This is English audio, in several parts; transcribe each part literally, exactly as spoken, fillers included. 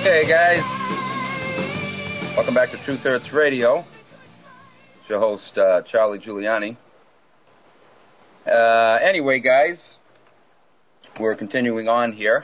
Okay, guys. Welcome back to Truth Hurts Radio. It's your host, uh, Charlie Giuliani. Uh, anyway, guys, we're continuing on here.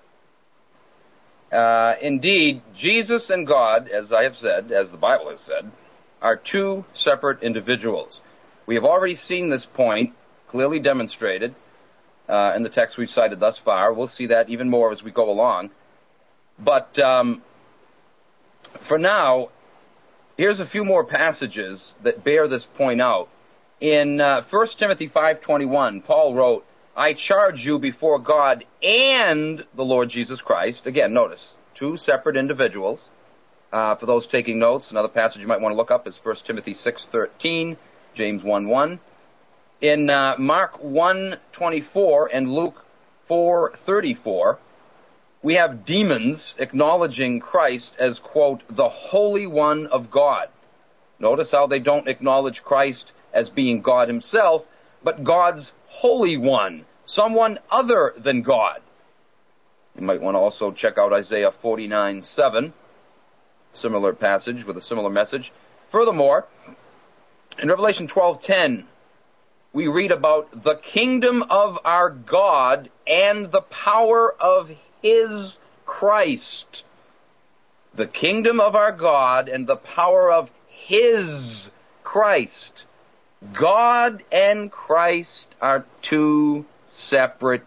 Uh, indeed, Jesus and God, as I have said, as the Bible has said, are two separate individuals. We have already seen this point clearly demonstrated uh, in the text we've cited thus far. We'll see that even more as we go along. But um, for now, here's a few more passages that bear this point out. In uh, First Timothy five twenty-one, Paul wrote, I charge you before God and the Lord Jesus Christ. Again, notice, two separate individuals. Uh, for those taking notes, another passage you might want to look up is First Timothy six thirteen, James one one. In uh, Mark one twenty-four and Luke four thirty-four, we have demons acknowledging Christ as, quote, the Holy One of God. Notice how they don't acknowledge Christ as being God himself, but God's Holy One, someone other than God. You might want to also check out Isaiah forty-nine seven, similar passage with a similar message. Furthermore, in Revelation twelve ten, we read about the kingdom of our God and the power of His Christ. The kingdom of our God and the power of His Christ. God and Christ are two separate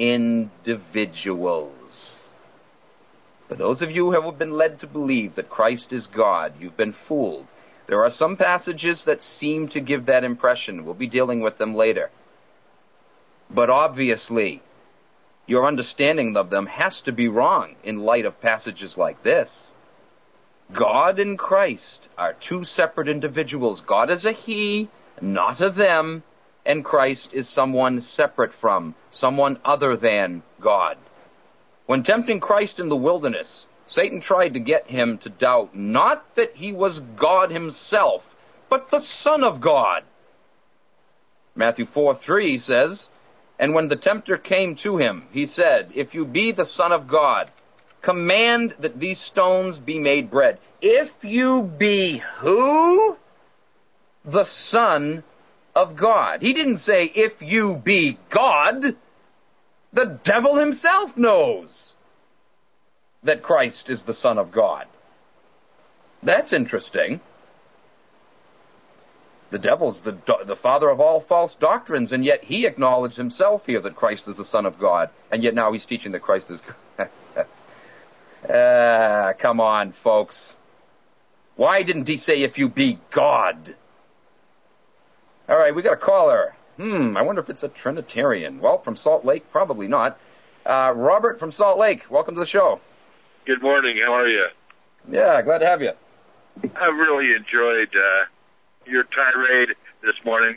individuals. For those of you who have been led to believe that Christ is God, you've been fooled. There are some passages that seem to give that impression. We'll be dealing with them later. But obviously, your understanding of them has to be wrong in light of passages like this. God and Christ are two separate individuals. God is a He, not a them, and Christ is someone separate from, someone other than God. When tempting Christ in the wilderness, Satan tried to get him to doubt not that he was God himself, but the Son of God. Matthew four three says, and when the tempter came to him, he said, if you be the Son of God, command that these stones be made bread. If you be who? The Son of God. He didn't say, if you be God. The devil himself knows that Christ is the Son of God. That's interesting. The devil's the, the father of all false doctrines, and yet he acknowledged himself here that Christ is the Son of God, and yet now he's teaching that Christ is God. Ah, come on, folks. Why didn't he say, if you be God? All right, we got a caller. Hmm, I wonder if it's a Trinitarian. Well, from Salt Lake, probably not. Uh, Robert from Salt Lake, welcome to the show. Good morning, how are you? Yeah, glad to have you. I really enjoyed uh, your tirade this morning.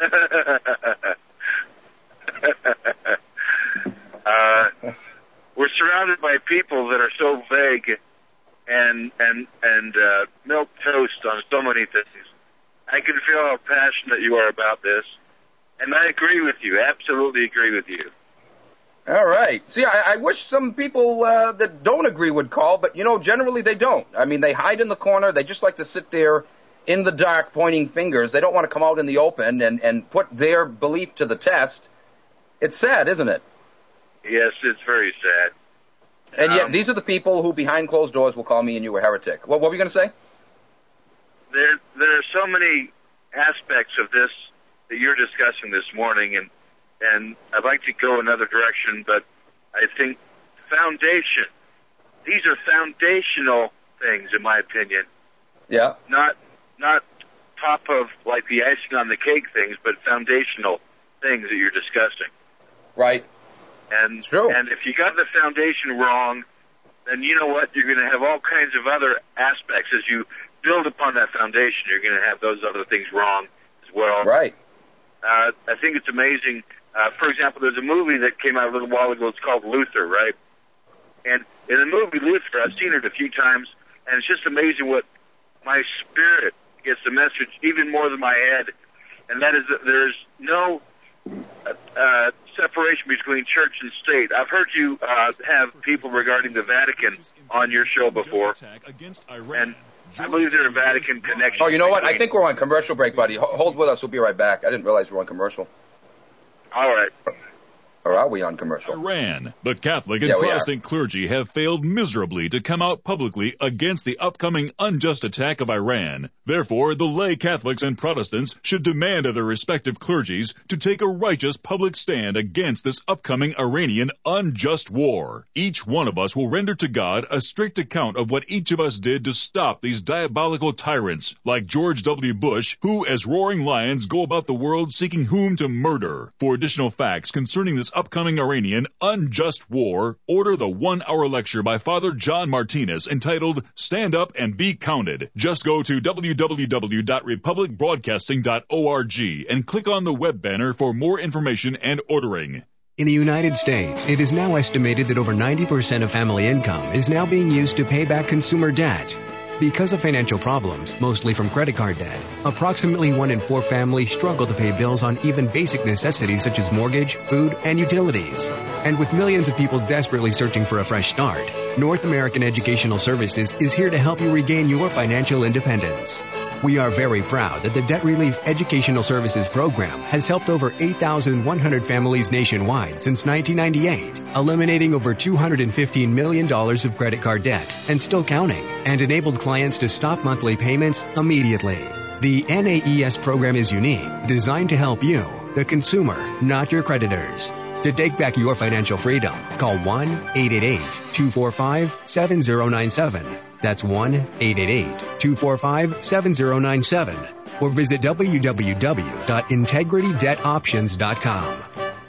uh, we're surrounded by people that are so vague and and and uh, milk toast on so many things. I can feel how passionate you are about this, and I agree with you. Absolutely agree with you. All right. See, I, I wish some people uh, that don't agree would call, but, you know, generally they don't. I mean, they hide in the corner. They just like to sit there in the dark pointing fingers. They don't want to come out in the open and, and put their belief to the test. It's sad, isn't it? Yes, it's very sad. And yet, um, these are the people who, behind closed doors, will call me and you a heretic. What, what were you going to say? There, there are so many aspects of this that you're discussing this morning, and and I'd like to go another direction, but I think foundation, these are foundational things, in my opinion. Yeah. Not not top of, like, the icing on the cake things, but foundational things that you're discussing. Right. And, True. and if you got the foundation wrong, then you know what? You're going to have all kinds of other aspects. As you build upon that foundation, you're going to have those other things wrong as well. Right. Uh, I think it's amazing. Uh, for example, there's a movie that came out a little while ago. It's called Luther, right? And in the movie Luther, I've seen it a few times, and it's just amazing what my spirit gets the message even more than my head, and that is that there's no uh, uh, separation between between church and state. I've heard you uh, have people regarding the Vatican on your show before, and I believe there are Vatican connections. Oh, you know what? I think we're on commercial break, buddy. Hold with us. We'll be right back. I didn't realize we were on commercial. All right. Or are we on commercial? Iran. The Catholic and Yeah, we Protestant clergy have failed miserably to come out publicly against the upcoming unjust attack of Iran. Therefore, the lay Catholics and Protestants should demand of their respective clergies to take a righteous public stand against this upcoming Iranian unjust war. Each one of us will render to God a strict account of what each of us did to stop these diabolical tyrants, like George W. Bush, who, as roaring lions, go about the world seeking whom to murder. For additional facts concerning this upcoming Iranian unjust war, order the one-hour lecture by Father John Martinez entitled Stand Up and Be Counted. Just go to w w w dot republic broadcasting dot org and click on the web banner for more information and ordering. In the United States, it is now estimated that over ninety percent of family income is now being used to pay back consumer debt. Because of financial problems, mostly from credit card debt, approximately one in four families struggle to pay bills on even basic necessities such as mortgage, food, and utilities. And with millions of people desperately searching for a fresh start, North American Educational Services is here to help you regain your financial independence. We are very proud that the Debt Relief Educational Services Program has helped over eight thousand one hundred families nationwide since nineteen ninety-eight, eliminating over two hundred fifteen million dollars of credit card debt and still counting, and enabled clients to stop monthly payments immediately. The N A E S program is unique, designed to help you, the consumer, not your creditors. To take back your financial freedom, call one eight eight eight, two four five, seven zero nine seven. That's one eight eight eight, two four five, seven zero nine seven. Or visit w w w dot integrity debt options dot com.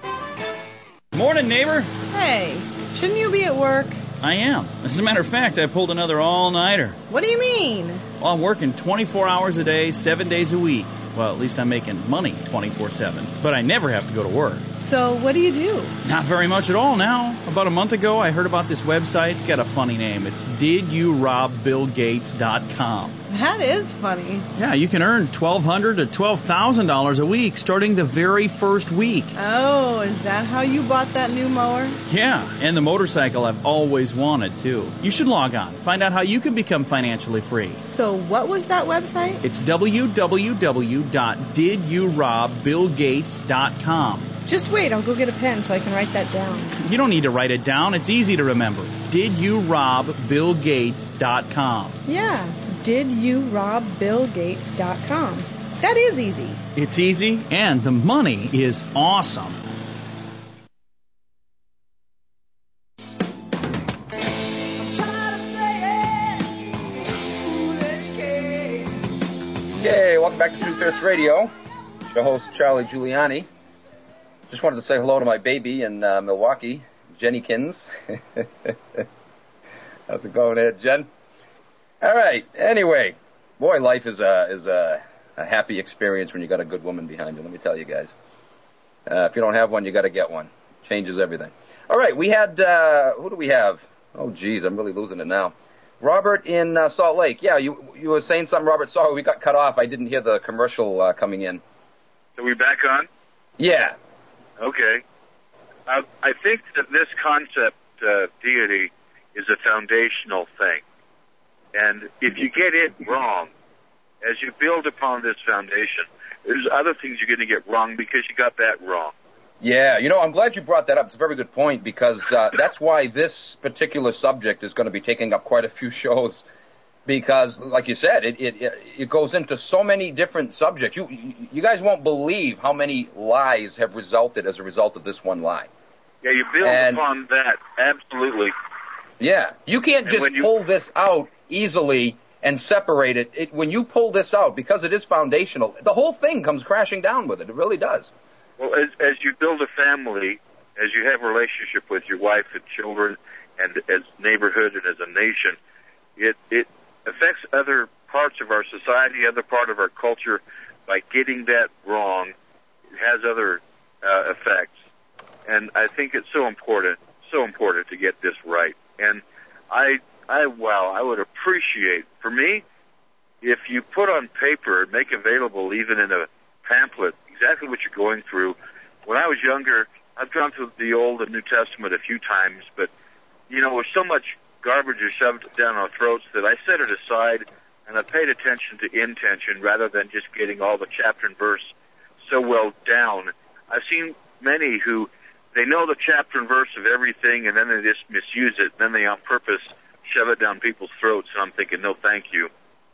Morning, neighbor. Hey, shouldn't you be at work? I am. As a matter of fact, I pulled another all-nighter. What do you mean? Well, I'm working twenty-four hours a day, seven days a week. Well, at least I'm making money twenty-four seven. But I never have to go to work. So what do you do? Not very much at all now. About a month ago, I heard about this website. It's got a funny name. It's did you rob bill gates dot com. That is funny. Yeah, you can earn twelve hundred dollars to twelve thousand dollars a week starting the very first week. Oh, is that how you bought that new mower? Yeah, and the motorcycle I've always wanted, too. You should log on. Find out how you can become financially free. So what was that website? It's w w w dot did you rob bill gates dot com. Just wait, I'll go get a pen so I can write that down. You don't need to write it down. It's easy to remember. did you rob bill gates dot com. Yeah, did you rob bill gates dot com. That is easy. It's easy, and the money is awesome. Hey, welcome back to Truth Hurts Radio. It's your host, Charlie Giuliani. Just wanted to say hello to my baby in uh, Milwaukee, Jennykins. How's it going there, Jen? All right. Anyway, boy, life is a is a, a happy experience when you got a good woman behind you. Let me tell you guys. Uh, if you don't have one, you got to get one. Changes everything. All right. We had uh, who do we have? Oh, geez, I'm really losing it now. Robert in uh, Salt Lake. Yeah, you you were saying something, Robert. Sorry, we got cut off. I didn't hear the commercial uh, coming in. Are we back on? Yeah. Okay. Uh, I think that this concept, uh, deity, is a foundational thing. And if you get it wrong, as you build upon this foundation, there's other things you're going to get wrong because you got that wrong. Yeah, you know, I'm glad you brought that up. It's a very good point because uh, that's why this particular subject is going to be taking up quite a few shows because, like you said, it it, it goes into so many different subjects. You you guys won't believe how many lies have resulted as a result of this one lie. Yeah, you build and, upon that, absolutely. Yeah, you can't just you, pull this out easily and separate it. it. When you pull this out, because it is foundational, the whole thing comes crashing down with it. It really does. Well, as, as you build a family, as you have a relationship with your wife and children, and as neighborhood and as a nation, it it affects other parts of our society, other part of our culture. By getting that wrong, it has other uh, effects. And I think it's so important, so important to get this right. And I, I, wow, I would appreciate, for me, if you put on paper and make available, even in a pamphlet, exactly what you're going through. When I was younger, I've gone through the Old and New Testament a few times, but, you know, with so much garbage is shoved down our throats that I set it aside and I paid attention to intention rather than just getting all the chapter and verse so well down. I've seen many who, they know the chapter and verse of everything and then they just misuse it, then they on purpose shove it down people's throats, and I'm thinking, no thank you.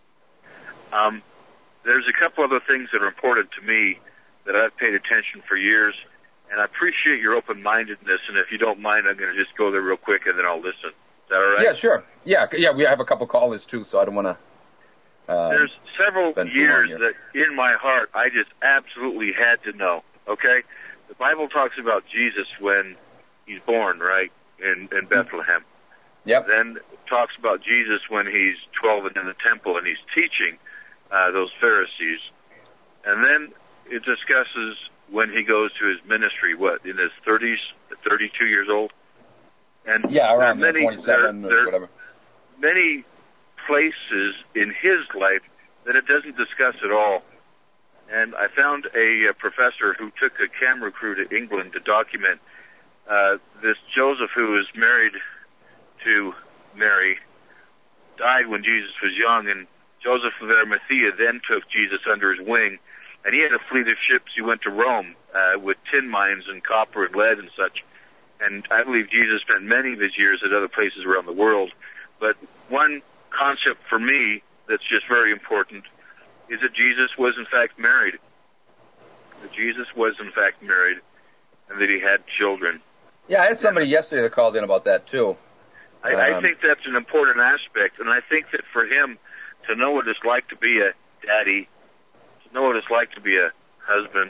Um, there's a couple other things that are important to me that I've paid attention for years, and I appreciate your open-mindedness, and if you don't mind, I'm going to just go there real quick and then I'll listen. Is that all right? Yeah, sure. Yeah, yeah. We have a couple callers too, so I don't want to. Uh, There's several years that, in my heart, I just absolutely had to know. Okay, the Bible talks about Jesus when he's born, right, in, in Bethlehem. Yep. Then it talks about Jesus when he's twelve and in the temple and he's teaching uh, those Pharisees, and then it discusses when he goes to his ministry. What, in his thirties, thirty-two years old. And yeah, around many, twenty-seven there, or whatever. Many places in his life that it doesn't discuss at all. And I found a, a professor who took a camera crew to England to document uh, this Joseph, who was married to Mary, died when Jesus was young, and Joseph of Arimathea then took Jesus under his wing, and he had a fleet of ships. He went to Rome uh, with tin mines and copper and lead and such. And I believe Jesus spent many of his years at other places around the world. But one concept for me that's just very important is that Jesus was in fact married. That Jesus was in fact married, and that he had children. Yeah, I had somebody yesterday that called in about that too. I, um, I think that's an important aspect, and I think that for him to know what it's like to be a daddy, to know what it's like to be a husband,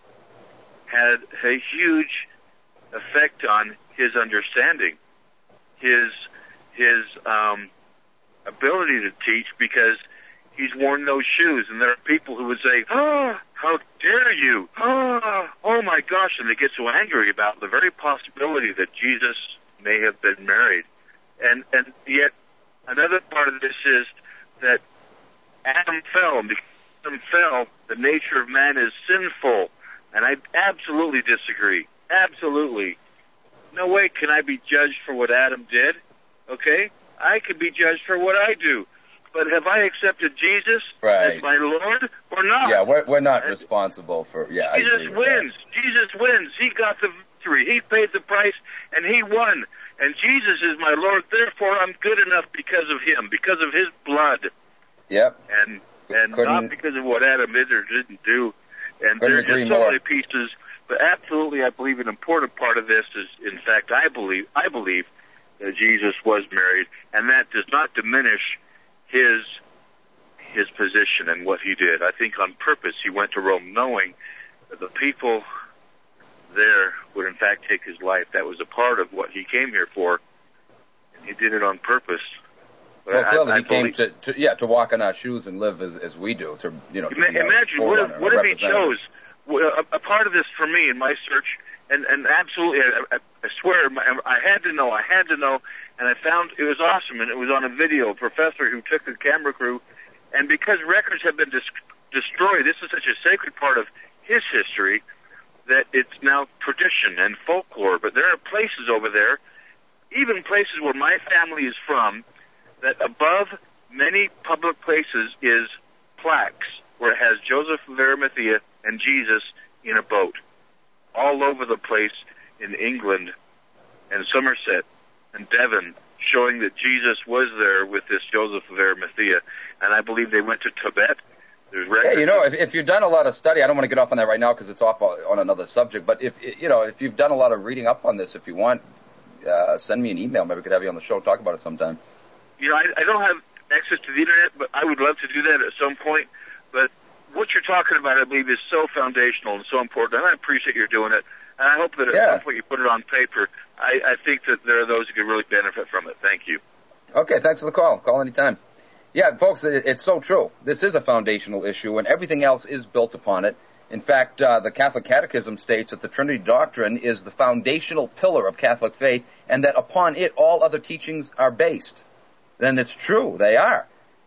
had a huge effect on his understanding, his his um, ability to teach, because he's worn those shoes, and there are people who would say, "Oh, how dare you! Oh, oh my gosh!" and they get so angry about the very possibility that Jesus may have been married, and and yet another part of this is that Adam fell, and because Adam fell, the nature of man is sinful, and I absolutely disagree. Absolutely. No way can I be judged for what Adam did, okay? I could be judged for what I do. But have I accepted Jesus right. as my Lord or not? Yeah, we're, we're not and responsible for, yeah. Jesus wins. That. Jesus wins. He got the victory. He paid the price, and he won. And Jesus is my Lord. Therefore, I'm good enough because of him, because of his blood. Yep. And and Couldn't, not because of what Adam did or didn't do. And there's just so more. many pieces. But absolutely, I believe an important part of this is, in fact, I believe, I believe that Jesus was married, and that does not diminish his his position and what he did. I think on purpose he went to Rome knowing that the people there would in fact take his life. That was a part of what he came here for, and he did it on purpose. But well, clearly I, I he came believe, to, to, yeah, to walk in our shoes and live as, as we do. To you know, to imagine be what if, what if he chose. A, a part of this for me in my search, and, and absolutely, I, I swear, I had to know, I had to know, and I found it was awesome, and it was on a video, a professor who took the camera crew, and because records have been dis- destroyed, this is such a sacred part of his history that it's now tradition and folklore, but there are places over there, even places where my family is from, that above many public places is plaques where it has Joseph of Arimathea and Jesus in a boat, all over the place in England and Somerset and Devon, showing that Jesus was there with this Joseph of Arimathea. And I believe they went to Tibet. There's records. Hey, you know, if, if you've done a lot of study, I don't want to get off on that right now because it's off on another subject, but if, you know, if you've done a lot of reading up on this, if you want, uh, send me an email. Maybe we could have you on the show, talk about it sometime. You know, I, I don't have access to the internet, but I would love to do that at some point. But what you're talking about, I believe, is so foundational and so important, and I appreciate you're doing it. And I hope that at yeah. some point you put it on paper. I, I think that there are those who could really benefit from it. Thank you. Okay, thanks for the call. Call anytime. Yeah, folks, it, it's so true. This is a foundational issue, and everything else is built upon it. In fact, uh, the Catholic Catechism states that the Trinity doctrine is the foundational pillar of Catholic faith, and that upon it all other teachings are based. Then it's true, they are.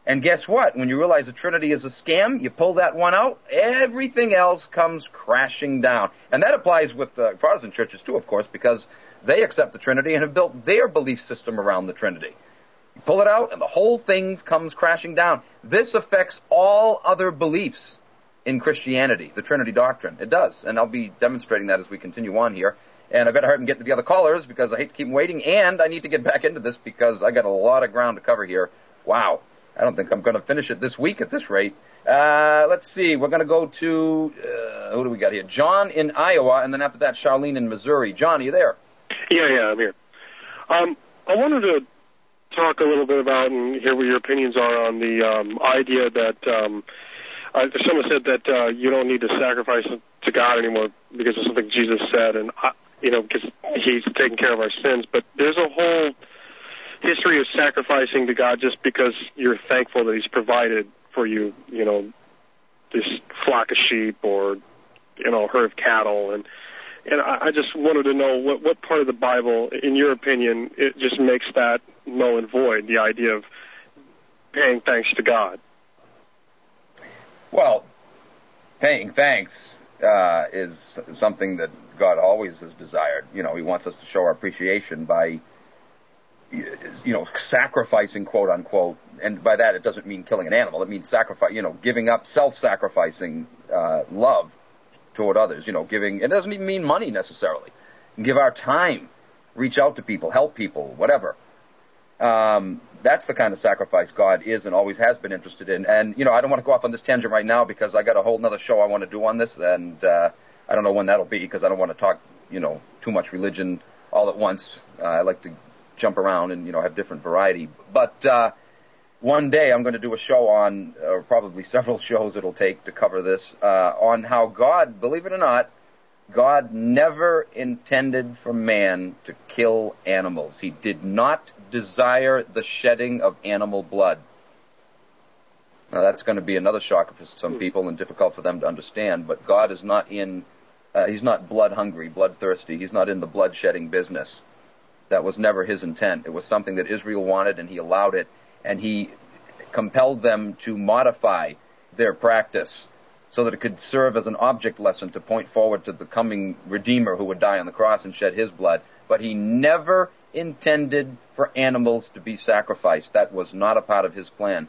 And guess what? When you realize the Trinity is a scam, you pull that one out, everything else comes crashing down. And that applies with uh, Protestant churches too, of course, because they accept the Trinity and have built their belief system around the Trinity. You pull it out, and the whole thing comes crashing down. This affects all other beliefs in Christianity, the Trinity doctrine. It does, and I'll be demonstrating that as we continue on here. And I better hurry and get to the other callers because I hate to keep them waiting, and I need to get back into this because I got a lot of ground to cover here. Wow. I don't think I'm going to finish it this week at this rate. Uh, let's see. We're going to go to, uh, who do we got here? John in Iowa, and then after that, Charlene in Missouri. John, are you there? Yeah, yeah, I'm here. Um, I wanted to talk a little bit about and hear what your opinions are on the um, idea that um, uh, someone said that uh, you don't need to sacrifice to God anymore because of something Jesus said, and, uh, you know, because he's taking care of our sins. But there's a whole history of sacrificing to God just because you're thankful that he's provided for you, you know, this flock of sheep or, you know, herd of cattle. And and I, I just wanted to know what, what part of the Bible, in your opinion, it just makes that null and void, the idea of paying thanks to God. Well, paying thanks uh, is something that God always has desired. You know, he wants us to show our appreciation by, you know, sacrificing, quote unquote, and by that it doesn't mean killing an animal. It means sacrifice, you know, giving up, self-sacrificing uh, love toward others. You know, giving. It doesn't even mean money necessarily. Give our time, reach out to people, help people, whatever. Um, that's the kind of sacrifice God is and always has been interested in. And you know, I don't want to go off on this tangent right now because I got a whole other show I want to do on this, and uh, I don't know when that'll be because I don't want to talk, you know, too much religion all at once. Uh, I like to jump around and, you know, have different variety. But uh, one day I'm going to do a show on, or probably several shows it'll take to cover this, uh, on how God, believe it or not, God never intended for man to kill animals. He did not desire the shedding of animal blood. Now that's going to be another shocker for some people and difficult for them to understand, but God is not in, uh, he's not blood hungry, bloodthirsty. He's not in the blood shedding business. That was never his intent. It was something that Israel wanted, and he allowed it, and he compelled them to modify their practice so that it could serve as an object lesson to point forward to the coming Redeemer who would die on the cross and shed his blood. But he never intended for animals to be sacrificed. That was not a part of his plan.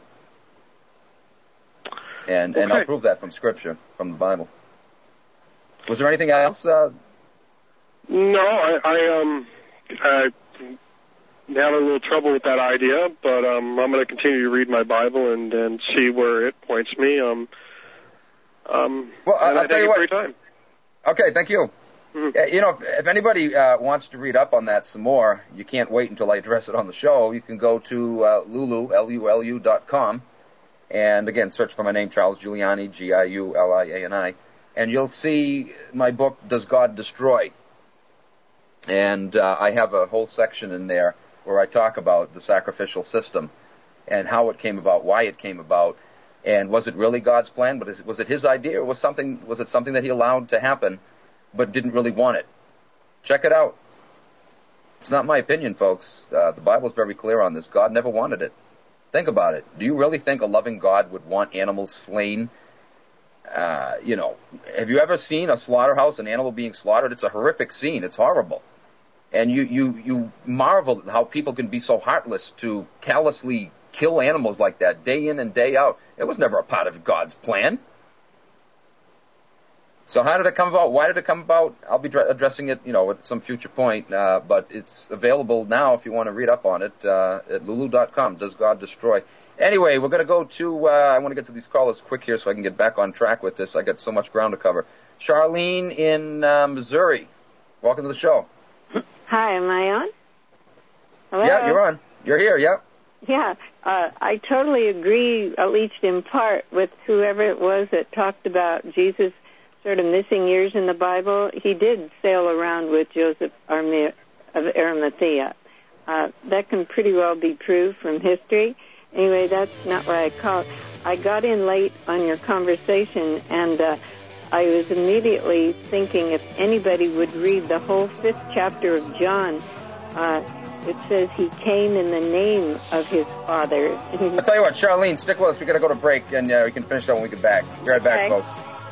And, okay. and I'll prove that from Scripture, from the Bible. Was there anything else? Uh... No, I... I um... I have a little trouble with that idea, but um, I'm going to continue to read my Bible and, and see where it points me. Um, um, well, I'll I tell you what. Time. Okay, thank you. Mm-hmm. You know, if, if anybody uh, wants to read up on that some more, you can't wait until I address it on the show. You can go to uh, Lulu, L U L U dot com, and again, search for my name, Charles Giuliani, G I U L I A N I, and you'll see my book, Does God Destroy? And uh, I have a whole section in there where I talk about the sacrificial system and how it came about, why it came about, and was it really God's plan? But was it his idea, or was something was it something that he allowed to happen but didn't really want it? Check it out. It's not my opinion, folks. Uh, the Bible's very clear on this. God never wanted it. Think about it. Do you really think a loving God would want animals slain? Uh, you know, have you ever seen a slaughterhouse, an animal being slaughtered? It's a horrific scene. It's horrible. And you, you, you marvel at how people can be so heartless to callously kill animals like that day in and day out. It was never a part of God's plan. So how did it come about? Why did it come about? I'll be addressing it, you know, at some future point. Uh, but it's available now if you want to read up on it uh, at Lulu dot com. Does God Destroy? Anyway, we're going to go to, uh, I want to get to these callers quick here so I can get back on track with this. I got so much ground to cover. Charlene in uh, Missouri, welcome to the show. Hi, am I on? Hello? Yeah, you're on. You're here, yeah. Yeah, uh, I totally agree, at least in part, with whoever it was that talked about Jesus' sort of missing years in the Bible. He did sail around with Joseph of Arimathea. Uh, that can pretty well be proved from history. Anyway, that's not what I called. I got in late on your conversation, and uh, I was immediately thinking if anybody would read the whole fifth chapter of John, uh, it says he came in the name of his Father. I'll tell you what, Charlene, stick with us. We got to go to break, and uh, we can finish that when we get back. Be right back, Okay. folks.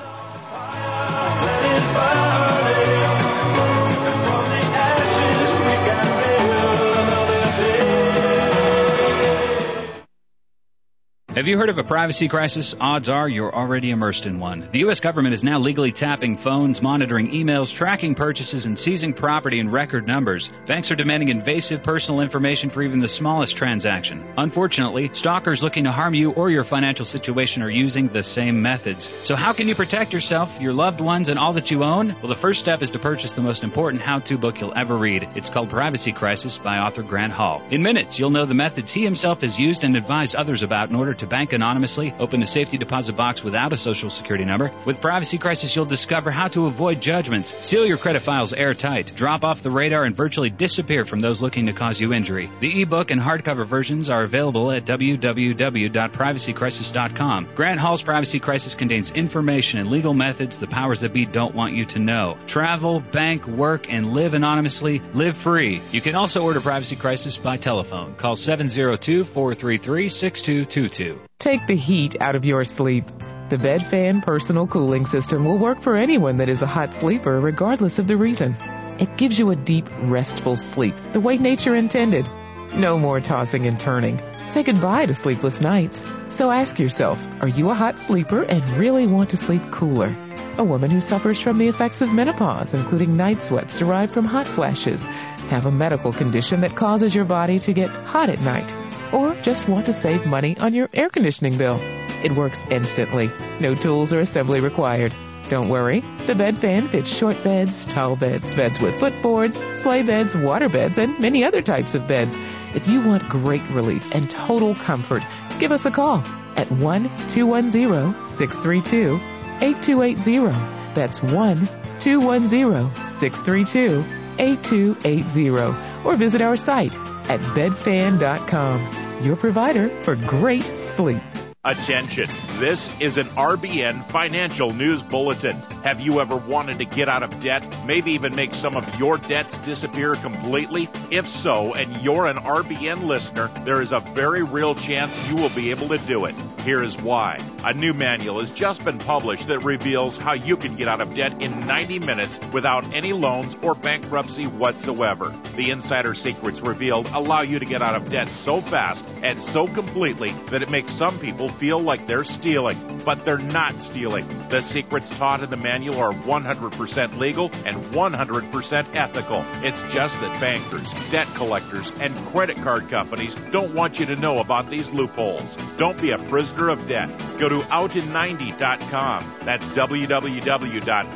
Have you heard of a privacy crisis? Odds are you're already immersed in one. The U S government is now legally tapping phones, monitoring emails, tracking purchases, and seizing property in record numbers. Banks are demanding invasive personal information for even the smallest transaction. Unfortunately, stalkers looking to harm you or your financial situation are using the same methods. So how can you protect yourself, your loved ones, and all that you own? Well, the first step is to purchase the most important how-to book you'll ever read. It's called Privacy Crisis by author Grant Hall. In minutes, you'll know the methods he himself has used and advised others about in order to bank anonymously, open a safety deposit box without a social security number. With Privacy Crisis, you'll discover how to avoid judgments, seal your credit files airtight, drop off the radar, and virtually disappear from those looking to cause you injury. The ebook and hardcover versions are available at w w w dot privacy crisis dot com. Grant Hall's Privacy Crisis contains information and legal methods the powers that be don't want you to know. Travel, bank, work, and live anonymously. Live free. You can also order Privacy Crisis by telephone. Call seven zero two, four three three, six two two two. Take the heat out of your sleep. The BedFan personal cooling system will work for anyone that is a hot sleeper, regardless of the reason. It gives you a deep, restful sleep, the way nature intended. No more tossing and turning. Say goodbye to sleepless nights. So ask yourself, are you a hot sleeper and really want to sleep cooler? A woman who suffers from the effects of menopause, including night sweats derived from hot flashes, have a medical condition that causes your body to get hot at night, or just want to save money on your air conditioning bill. It works instantly. No tools or assembly required. Don't worry. The BedFan fits short beds, tall beds, beds with footboards, sleigh beds, water beds, and many other types of beds. If you want great relief and total comfort, give us a call at one two one zero, six three two, eight two eight zero. That's one two one zero, six three two, eight two eight zero. Or visit our site at bedfan dot com, your provider for great sleep. Attention, this is an R B N Financial News Bulletin. Have you ever wanted to get out of debt, maybe even make some of your debts disappear completely? If so, and you're an R B N listener, there is a very real chance you will be able to do it. Here is why. A new manual has just been published that reveals how you can get out of debt in ninety minutes without any loans or bankruptcy whatsoever. The insider secrets revealed allow you to get out of debt so fast and so completely that it makes some people feel like they're stealing, but they're not stealing. The secrets taught in the manual are one hundred percent legal and one hundred percent ethical. It's just that bankers, debt collectors, and credit card companies don't want you to know about these loopholes. Don't be a prisoner of debt. Go to out in ninety dot com. That's w w w dot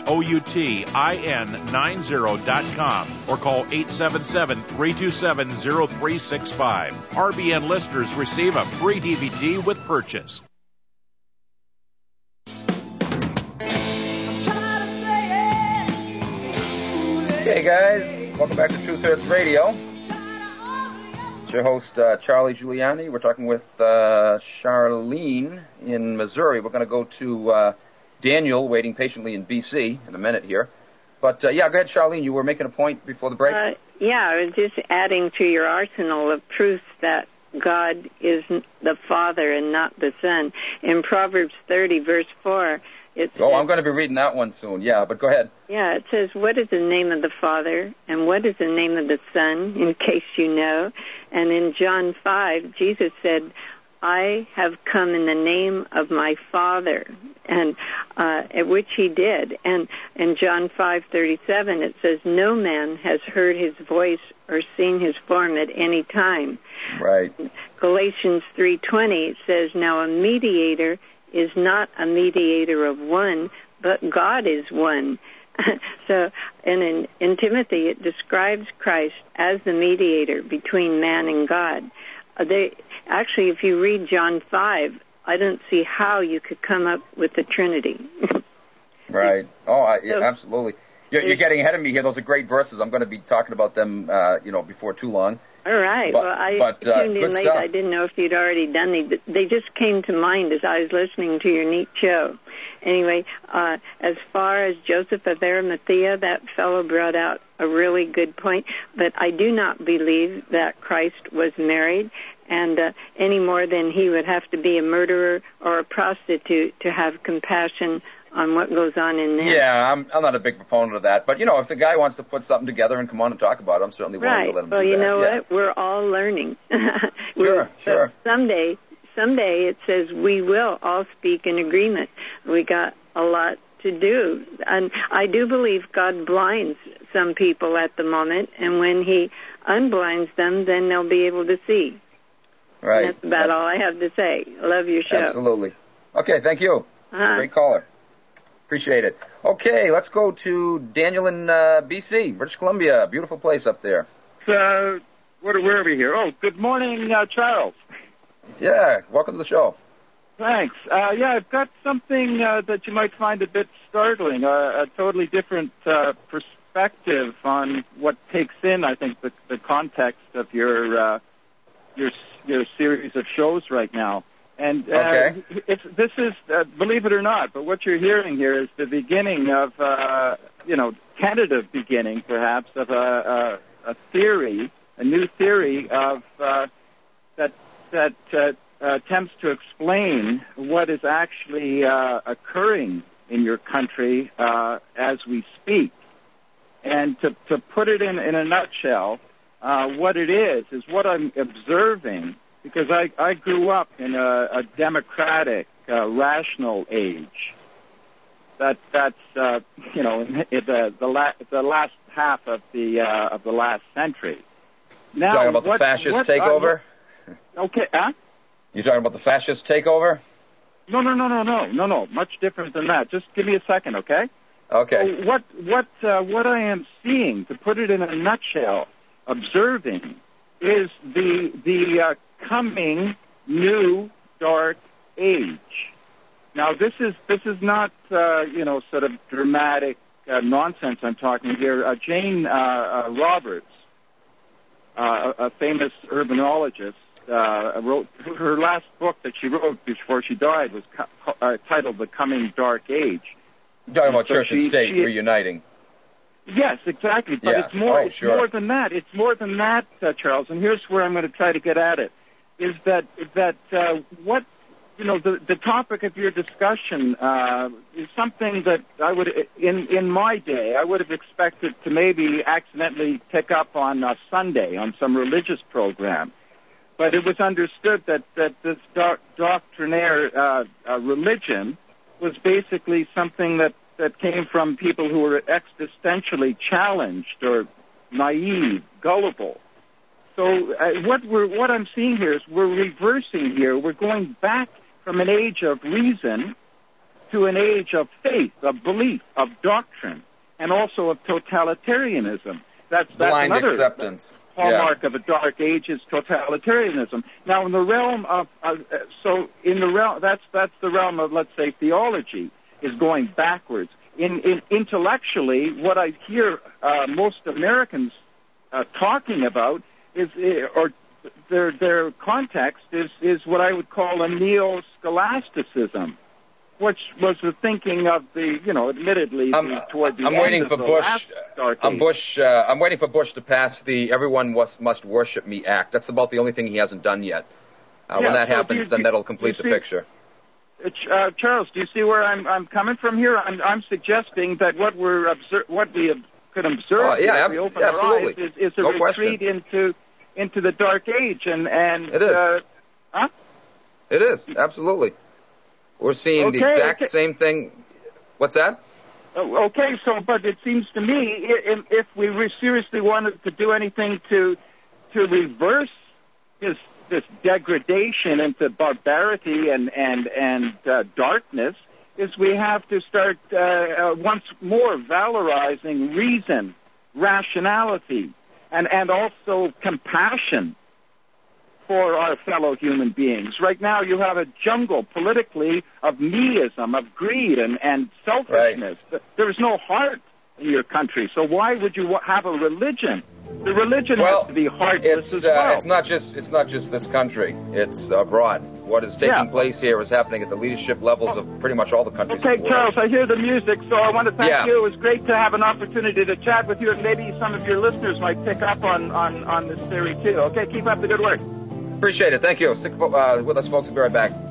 outin ninety dot com or call eight seven seven, three two seven, zero three six five. R B N listeners receive a free D V D with purchase. Hey guys, welcome back to Truth Hurts Radio. It's your host, uh, Charlie Giuliani. We're talking with uh, Charlene in Missouri. We're going to go to uh, Daniel, waiting patiently in B C in a minute here. But, uh, yeah, go ahead, Charlene. You were making a point before the break? Uh, yeah, I was just adding to your arsenal of proofs that God is the Father and not the Son. In Proverbs thirty, verse four, it says, oh, I'm going to be reading that one soon. Yeah, but go ahead. Yeah, it says, what is the name of the Father and what is the name of the Son, in case you know? And in John five, Jesus said, I have come in the name of my Father, and uh, which he did. And in John five thirty-seven, it says, no man has heard his voice or seen his form at any time. Right. Galatians three twenty, it says, now a mediator is not a mediator of one, but God is one. So, and in, in Timothy, it describes Christ as the mediator between man and God. Uh, they actually, if you read John five, I don't see how you could come up with the Trinity. Right. Oh, I, yeah, So- absolutely. You're, you're getting ahead of me here. Those are great verses. I'm going to be talking about them, uh, you know, before too long. All right. But- well, I but, uh, tuned in good late. stuff. I didn't know if you'd already done these, but they just came to mind as I was listening to your neat show. anyway, uh, as far as Joseph of Arimathea, that fellow brought out a really good point. But I do not believe that Christ was married, and uh, any more than he would have to be a murderer or a prostitute to have compassion on what goes on in there. Yeah, I'm I'm not a big proponent of that, but you know, if the guy wants to put something together and come on and talk about it, I'm certainly willing right. to let him well, do you that. know yeah. what? We're all learning. Sure, sure. Someday, someday it says we will all speak in agreement. We got a lot to do, and I do believe God blinds some people at the moment, and when He unblinds them, then they'll be able to see. Right. And that's about yeah. all I have to say. Love your show. Absolutely. Okay, thank you. Uh-huh. Great caller. Appreciate it. Okay, let's go to Daniel in uh, B C, British Columbia. Beautiful place up there. Uh, what are, where are we here? Oh, good morning, uh, Charles. Yeah, welcome to the show. Thanks. Uh, yeah, I've got something uh, that you might find a bit startling, uh, a totally different uh, perspective on what takes in, I think, the, the context of your, uh, your your series of shows right now. And uh, okay. it's, this is, uh, believe it or not, but what you're hearing here is the beginning of, uh, you know, tentative beginning, perhaps, of a, a, a theory, a new theory of uh, that that uh, attempts to explain what is actually uh, occurring in your country uh, as we speak. And to, to put it in, in a nutshell, uh, what it is is what I'm observing. Because I, I grew up in a, a democratic, uh, rational age. That that's uh, you know in the the, la- the last half of the uh, of the last century. Now, talking about what, the fascist what, takeover? Uh, okay, huh? You talking about the fascist takeover? No, no, no, no, no, no, no. Much different than that. Just give me a second, okay? Okay. So what what uh, what I am seeing, to put it in a nutshell, observing, is the the uh, coming new dark age. Now, this is this is not uh, you know sort of dramatic uh, nonsense I'm talking here. Uh, Jane uh, uh, Roberts, uh, a, a famous urbanologist, uh, wrote her last book that she wrote before she died was co- uh, titled "The Coming Dark Age." You're talking about so church she, and state she, reuniting. Yes, exactly. But yeah. it's more oh, it's sure. more than that. It's more than that, uh, Charles. And here's where I'm going to try to get at it. Is that that uh, what you know the the topic of your discussion uh, is something that I would in in my day I would have expected to maybe accidentally pick up on a Sunday on some religious program, but it was understood that that this doc, doctrinaire uh, uh, religion was basically something that that came from people who were existentially challenged or naive, gullible. So uh, what we're what I'm seeing here is we're reversing here. We're going back from an age of reason to an age of faith, of belief, of doctrine, and also of totalitarianism. That's, that's blind another acceptance. hallmark yeah. of a dark age is totalitarianism. Now, in the realm of uh, so in the realm that's that's the realm of, let's say, theology is going backwards. In, in intellectually, what I hear uh, most Americans uh, talking about is, or their their context is is what I would call a neo-scholasticism, which was the thinking of the, you know, admittedly I'm, the, toward the I'm end waiting of for the Bush. last dark I'm age. Bush. Uh, I'm waiting for Bush to pass the "Everyone must, must Worship Me" Act. That's about the only thing he hasn't done yet. Uh, Yeah, when that so happens, do you- then do- that'll do complete you the see- picture. Uh, Charles, do you see where I'm I'm coming from here? I'm, I'm suggesting that what we're obser- what we ob- could observe Oh, yeah, if we ab- open absolutely. our eyes is, is a No retreat into into the dark age, and and It is. Uh, huh? It is absolutely. We're seeing the Okay, exact okay. same thing. What's that? Oh, okay, so but it seems to me i- if, if we re- seriously wanted to do anything to to reverse this this degradation into barbarity and and and uh, darkness, is we have to start uh, uh, once more valorizing reason, rationality, and and also compassion for our fellow human beings. Right now, you have a jungle politically of meism, of greed, and, and selfishness. There is no heart in your country, so why would you wa- have a religion The religion well, has to be heartless it's, as well. Uh, it's not just it's not just this country. It's abroad. What is taking Yeah. place here is happening at the leadership levels of pretty much all the countries. Okay, in the world. Charles, I hear the music, so I want to thank Yeah. you. It was great to have an opportunity to chat with you, and maybe some of your listeners might pick up on, on, on this theory, too. Okay, keep up the good work. Appreciate it. Thank you. Stick uh, with us, folks. We'll be right back.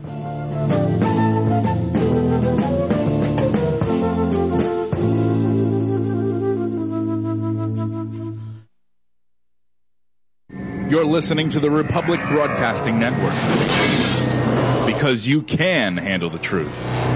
You're listening to the Republic Broadcasting Network, because you can handle the truth.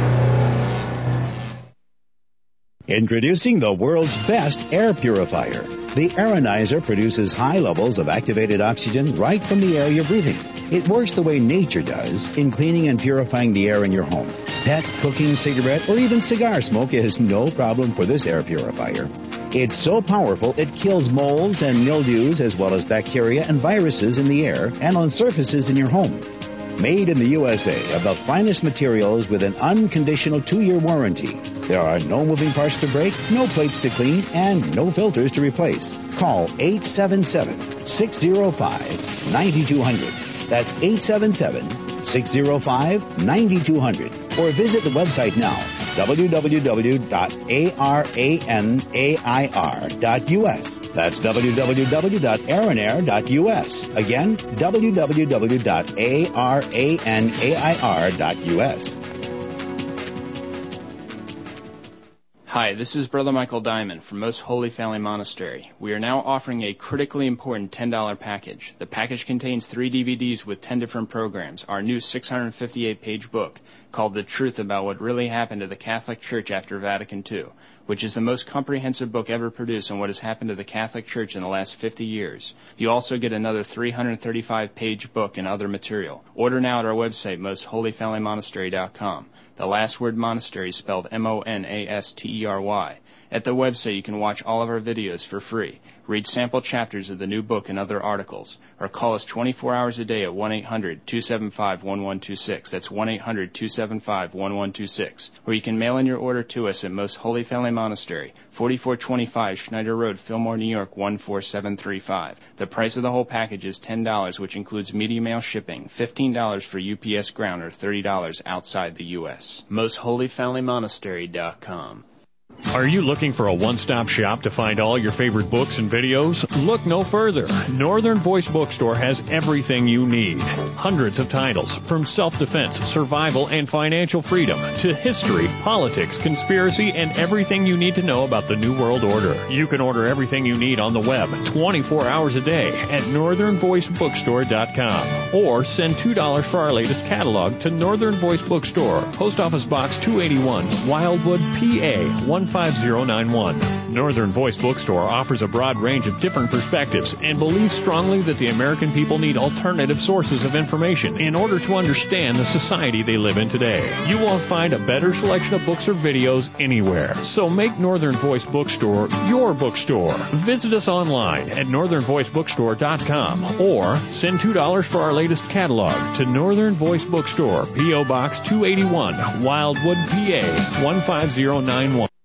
Introducing the world's best air purifier. The Aeronizer produces high levels of activated oxygen right from the air you're breathing. It works the way nature does in cleaning and purifying the air in your home. Pet, cooking, cigarette, or even cigar smoke is no problem for this air purifier. It's so powerful it kills molds and mildews as well as bacteria and viruses in the air and on surfaces in your home. Made in the U S A of the finest materials with an unconditional two-year warranty. There are no moving parts to break, no plates to clean, and no filters to replace. Call eight seven seven, six zero five, nine two zero zero. That's eight seven seven, six zero five, nine two zero zero. Or visit the website now, w w w dot aranair dot u s. That's w w w dot aranair dot u s. Again, w w w dot aranair dot u s. Hi, this is Brother Michael Diamond from Most Holy Family Monastery. We are now offering a critically important ten dollar package. The package contains three D V Ds with ten different programs, our new six hundred fifty-eight page book called The Truth About What Really Happened to the Catholic Church After Vatican Two, which is the most comprehensive book ever produced on what has happened to the Catholic Church in the last fifty years. You also get another three hundred thirty-five page book and other material. Order now at our website, most holy family monastery dot com. The last word monastery is spelled M O N A S T E R Y. At the website, you can watch all of our videos for free, read sample chapters of the new book and other articles, or call us twenty-four hours a day at one eight hundred, two seven five, one one two six. That's one eight hundred, two seven five, one one two six. Or you can mail in your order to us at Most Holy Family Monastery, forty-four twenty-five Schneider Road, Fillmore, New York, one four seven three five. The price of the whole package is ten dollars, which includes media mail shipping, fifteen dollars for U P S ground, or thirty dollars outside the U S most holy family monastery dot com. Are you looking for a one-stop shop to find all your favorite books and videos? Look no further. Northern Voice Bookstore has everything you need. Hundreds of titles, from self-defense, survival, and financial freedom, to history, politics, conspiracy, and everything you need to know about the New World Order. You can order everything you need on the web twenty-four hours a day at northern voice bookstore dot com. Or send two dollars for our latest catalog to Northern Voice Bookstore, Post Office Box two eighty-one, Wildwood, P A one five zero nine one. Northern Voice Bookstore offers a broad range of different perspectives and believes strongly that the American people need alternative sources of information in order to understand the society they live in today. You won't find a better selection of books or videos anywhere. So make Northern Voice Bookstore your bookstore. Visit us online at northern voice bookstore dot com or send two dollars for our latest catalog to Northern Voice Bookstore, P O Box two eighty-one, Wildwood, P A one five zero nine one.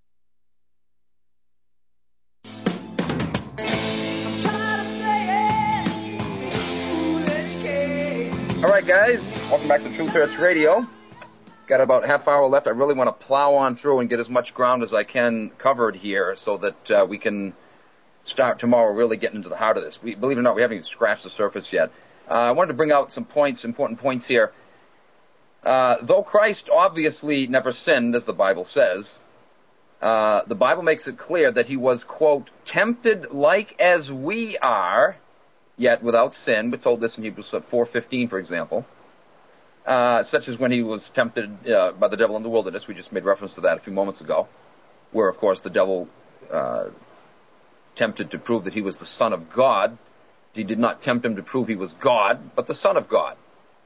All right, guys, welcome back to Truth Hurts Radio. Got about a half hour left. I really want to plow on through and get as much ground as I can covered here so that uh, we can start tomorrow really getting into the heart of this. We, believe it or not, we haven't even scratched the surface yet. Uh, I wanted to bring out some points, important points here. Uh, though Christ obviously never sinned, as the Bible says, uh, the Bible makes it clear that he was, quote, tempted like as we are, yet without sin. We're told this in Hebrews four fifteen, for example. Uh, such as when he was tempted uh, by the devil in the wilderness. We just made reference to that a few moments ago, where, of course, the devil uh, tempted to prove that he was the Son of God. He did not tempt him to prove he was God, but the Son of God.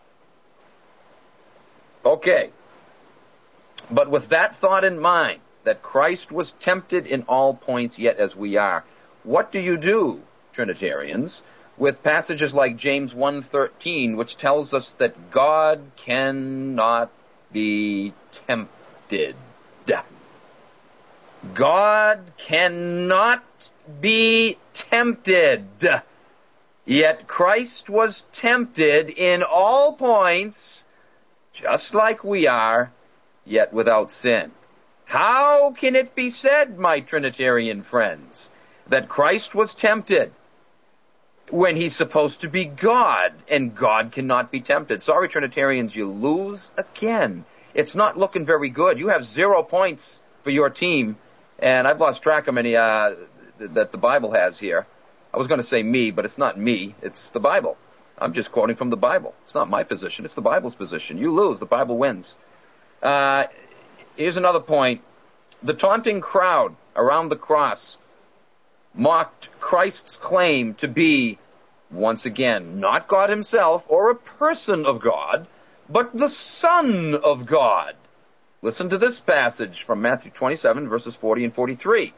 Okay. But with that thought in mind, that Christ was tempted in all points, yet as we are, what do you do, Trinitarians, with passages like James one thirteen, which tells us that God cannot be tempted? God cannot be tempted. Yet Christ was tempted in all points, just like we are, yet without sin. How can it be said, my Trinitarian friends, that Christ was tempted when he's supposed to be God, and God cannot be tempted? Sorry, Trinitarians, you lose again. It's not looking very good. You have zero points for your team, and I've lost track of many uh, that the Bible has here. I was going to say me, but it's not me. It's the Bible. I'm just quoting from the Bible. It's not my position. It's the Bible's position. You lose. The Bible wins. Uh, here's another point. The taunting crowd around the cross mocked Christ's claim to be, once again, not God himself or a person of God, but the Son of God. Listen to this passage from Matthew twenty-seven, verses forty and forty-three.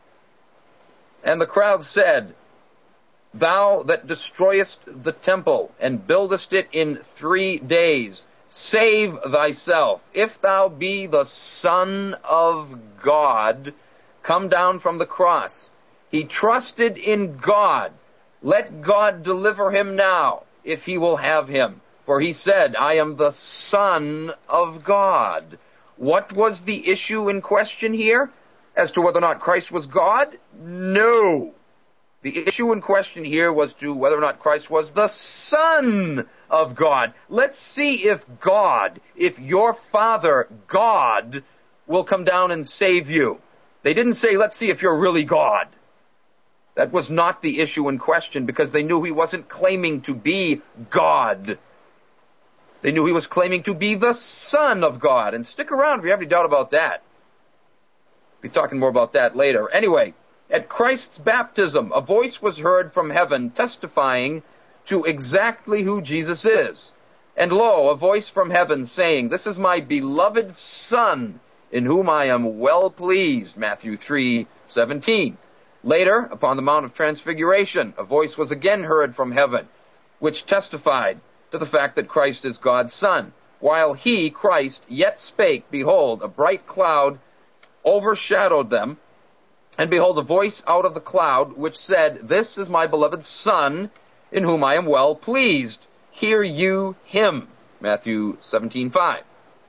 And the crowd said, Thou that destroyest the temple and buildest it in three days, save thyself. If thou be the Son of God, come down from the cross. He trusted in God. Let God deliver him now, if he will have him. For he said, I am the Son of God. What was the issue in question here? As to whether or not Christ was God? No. The issue in question here was to whether or not Christ was the Son of God. Let's see if God, if your Father, God, will come down and save you. They didn't say, let's see if you're really God. That was not the issue in question, because they knew he wasn't claiming to be God. They knew he was claiming to be the Son of God. And stick around if you have any doubt about that. We'll be talking more about that later. Anyway, at Christ's baptism, a voice was heard from heaven testifying to exactly who Jesus is. And lo, a voice from heaven saying, This is my beloved Son, in whom I am well pleased. Matthew three seventeen. Later, upon the Mount of Transfiguration, a voice was again heard from heaven, which testified to the fact that Christ is God's Son. While he, Christ, yet spake, behold, a bright cloud overshadowed them, and behold, a voice out of the cloud, which said, This is my beloved Son, in whom I am well pleased. Hear you him. Matthew seventeen five.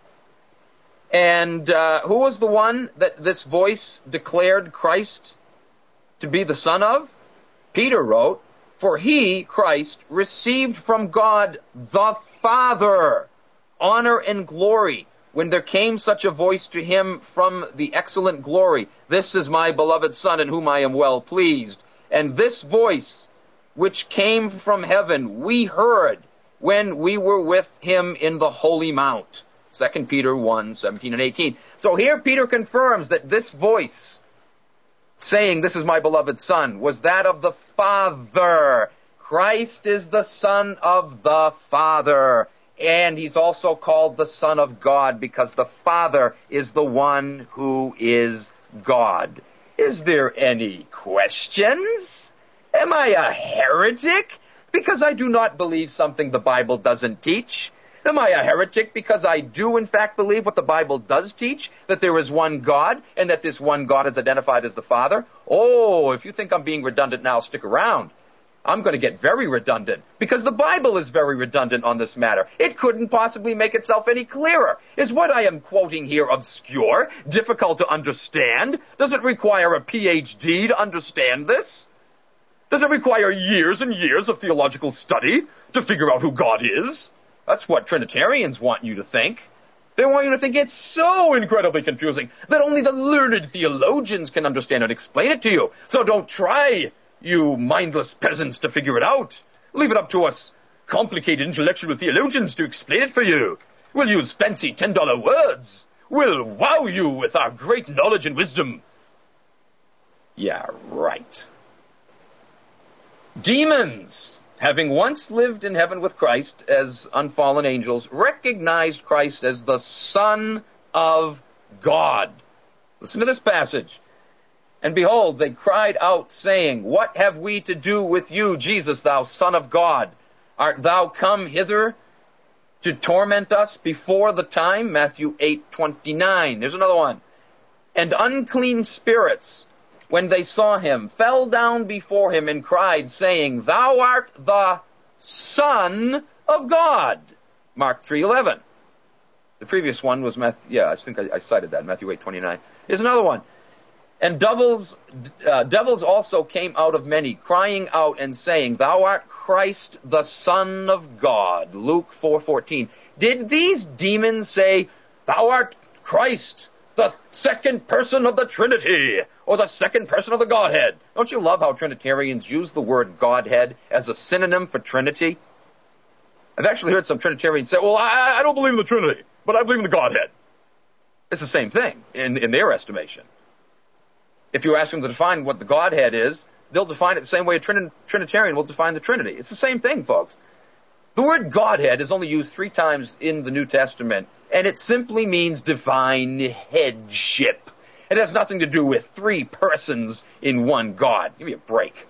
And uh, who was the one that this voice declared Christ to be the Son of? Peter wrote, For he, Christ, received from God the Father honor and glory, when there came such a voice to him from the excellent glory, This is my beloved Son, in whom I am well pleased. And this voice, which came from heaven, we heard when we were with him in the holy mount. Second Peter one seventeen and eighteen. So here Peter confirms that this voice saying, This is my beloved Son, was that of the Father. Christ is the Son of the Father. And he's also called the Son of God because the Father is the one who is God. Is there any questions? Am I a heretic because I do not believe something the Bible doesn't teach? Am I a heretic because I do in fact believe what the Bible does teach, that there is one God and that this one God is identified as the Father? Oh, if you think I'm being redundant now, stick around. I'm going to get very redundant, because the Bible is very redundant on this matter. It couldn't possibly make itself any clearer. Is what I am quoting here obscure, difficult to understand? Does it require a P H D to understand this? Does it require years and years of theological study to figure out who God is? That's what Trinitarians want you to think. They want you to think it's so incredibly confusing that only the learned theologians can understand and explain it to you. So don't try, you mindless peasants, to figure it out. Leave it up to us complicated intellectual theologians to explain it for you. We'll use fancy ten dollar words. We'll wow you with our great knowledge and wisdom. Yeah, right. Demons, having once lived in heaven with Christ as unfallen angels, recognized Christ as the Son of God. Listen to this passage. And behold, they cried out, saying, What have we to do with you, Jesus, thou Son of God? Art thou come hither to torment us before the time? Matthew eight twenty-nine. There's another one. And unclean spirits when they saw him, fell down before him and cried, saying, Thou art the Son of God. Mark three eleven. The previous one was Matthew, yeah, I think I, I cited that, Matthew eight twenty-nine. Here's another one. And devils, uh, devils also came out of many, crying out and saying, Thou art Christ, the Son of God. Luke four fourteen. Did these demons say, Thou art Christ, the second person of the Trinity, or the second person of the Godhead? Don't you love how Trinitarians use the word Godhead as a synonym for Trinity? I've actually heard some Trinitarians say, well, I, I don't believe in the Trinity, but I believe in the Godhead. It's the same thing in, in their estimation. If you ask them to define what the Godhead is, they'll define it the same way a Trin- Trinitarian will define the Trinity. It's the same thing, folks. The word Godhead is only used three times in the New Testament, and it simply means divine headship. It has nothing to do with three persons in one God. Give me a break.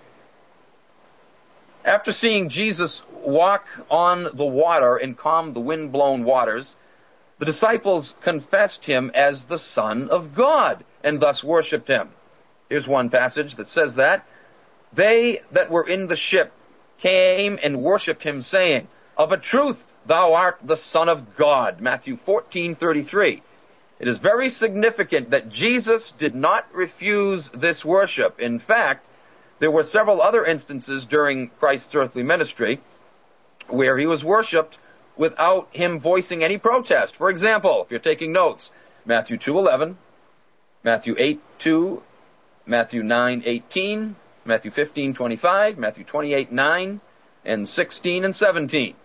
After seeing Jesus walk on the water and calm the wind-blown waters, the disciples confessed him as the Son of God and thus worshipped him. Here's one passage that says that. They that were in the ship came and worshipped him, saying, Of a truth, thou art the Son of God. Matthew fourteen thirty-three. It is very significant that Jesus did not refuse this worship. In fact, there were several other instances during Christ's earthly ministry where he was worshipped without him voicing any protest. For example, if you're taking notes, Matthew two eleven, Matthew eight two, Matthew nine eighteen, Matthew fifteen twenty-five, Matthew twenty-eight nine, and sixteen and seventeen.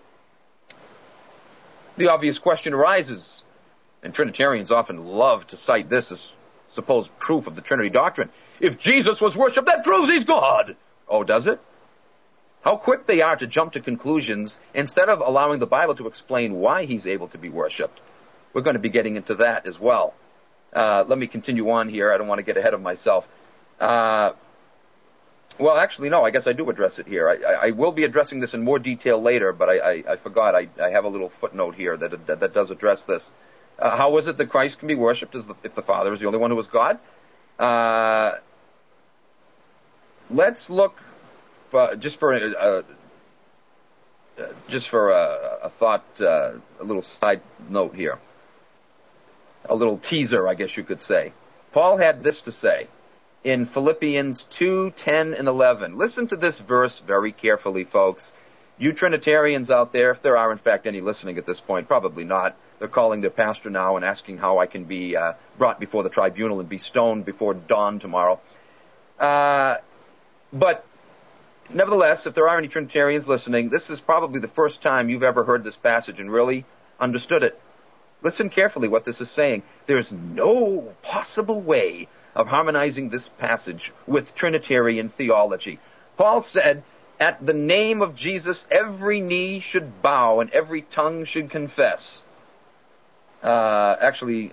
The obvious question arises, and Trinitarians often love to cite this as supposed proof of the Trinity doctrine. If Jesus was worshipped, that proves he's God. Oh, does it? How quick they are to jump to conclusions instead of allowing the Bible to explain why he's able to be worshipped. We're going to be getting into that as well. Uh, let me continue on here. I don't want to get ahead of myself. Uh, well, actually, no, I guess I do address it here. I, I, I will be addressing this in more detail later, but I, I, I forgot. I, I have a little footnote here that, that, that does address this. Uh, how is it that Christ can be worshipped as the, if the Father is the only one who is God? Uh, let's look for, just for a, a, just for a, a thought, uh, a little side note here, a little teaser, I guess you could say. Paul had this to say in Philippians two ten and eleven. Listen to this verse very carefully, folks. You Trinitarians out there, if there are in fact any listening at this point, probably not. They're calling their pastor now and asking how I can be uh, brought before the tribunal and be stoned before dawn tomorrow. Uh, but nevertheless, if there are any Trinitarians listening, this is probably the first time you've ever heard this passage and really understood it. Listen carefully what this is saying. There's no possible way of harmonizing this passage with Trinitarian theology. Paul said, at the name of Jesus, every knee should bow and every tongue should confess. Uh, actually,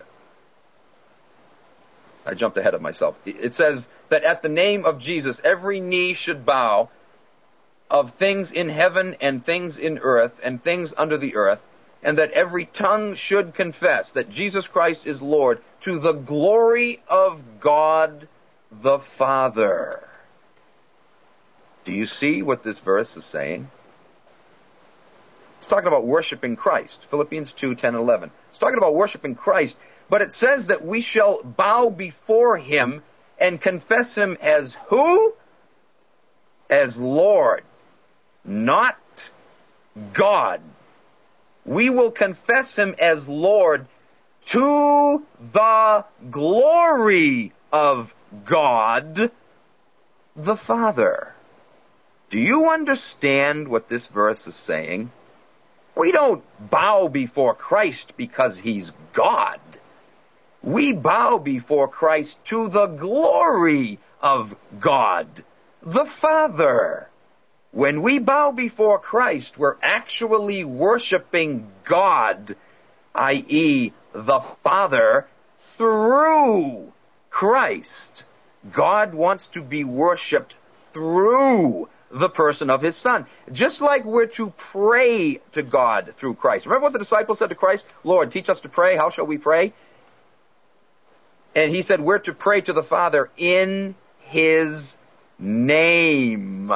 I jumped ahead of myself. It says that at the name of Jesus, every knee should bow of things in heaven and things in earth and things under the earth, and that every tongue should confess that Jesus Christ is Lord to the glory of God the Father. Do you see what this verse is saying? It's talking about worshiping Christ. Philippians two ten and eleven. It's talking about worshiping Christ, but it says that we shall bow before him and confess him as who? As Lord, not God. We will confess him as Lord to the glory of God the Father. Do you understand what this verse is saying? We don't bow before Christ because he's God. We bow before Christ to the glory of God the Father. When we bow before Christ, we're actually worshiping God, that is the Father, through Christ. God wants to be worshipped through the person of his Son. Just like we're to pray to God through Christ. Remember what the disciples said to Christ? Lord, teach us to pray. How shall we pray? And he said we're to pray to the Father in his name.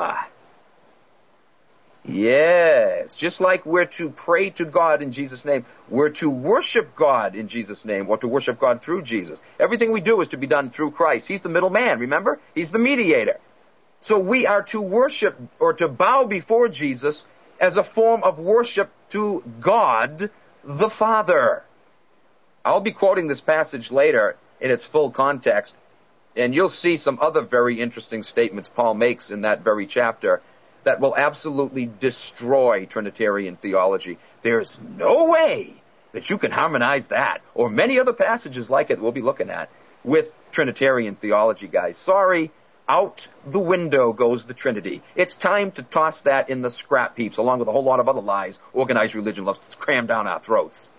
Yes, just like we're to pray to God in Jesus' name, we're to worship God in Jesus' name, or to worship God through Jesus. Everything we do is to be done through Christ. He's the middleman, remember? He's the mediator. So we are to worship, or to bow before Jesus as a form of worship to God the Father. I'll be quoting this passage later in its full context, and you'll see some other very interesting statements Paul makes in that very chapter that will absolutely destroy Trinitarian theology. There's no way that you can harmonize that, or many other passages like it we'll be looking at, with Trinitarian theology, guys. Sorry, out the window goes the Trinity. It's time to toss that in the scrap heaps, along with a whole lot of other lies organized religion loves to cram down our throats.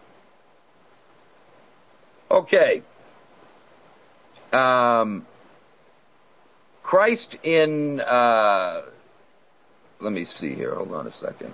Okay. Um, Christ in... Uh, Let me see here. Hold on a second.